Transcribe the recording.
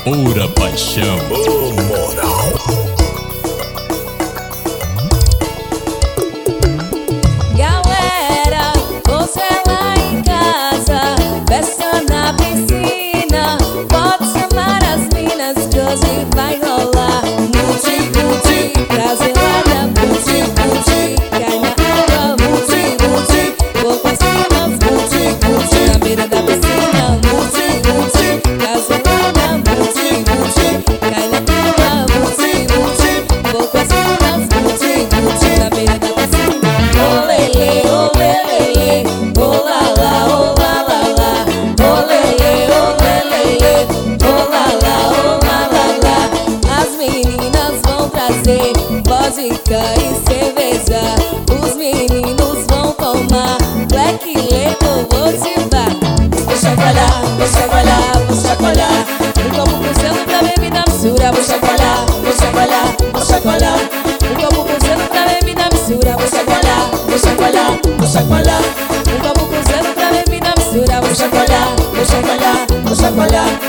Pura paixão. Moral. Galera, você lá em casa, festa na piscina, pode chamar as minas que hoje vai rolar. Muti-muti, brasilada, muti-muti, cai na água, muti-muti, vou com as minas, muti-muti, na beira da piscina, muti-muti, brasilada, muti-muti, cai na água, muti-muti, vou com as minas, muti-muti, na beira da piscina. Olele, olelele, olala, olalala, olele, olelele, olala, olalala. As meninas vão trazer vodka e cerveja, os meninos vão tomar black label, vodka. Vou chacoalhar, vou chacoalhar, vou chacoalhar, um copo com gelo pra bebida mistura. Vou chacoalhar, vou chacoalhar, vou chacoalhar, um copo com gelo pra bebida mistura. Vou chacoalhar, vou chacoalhar, vou chacoalhar, um copo com gelo pra bebida mistura. Vou chacoalhar, vou chacoalhar, vou chacoalhar.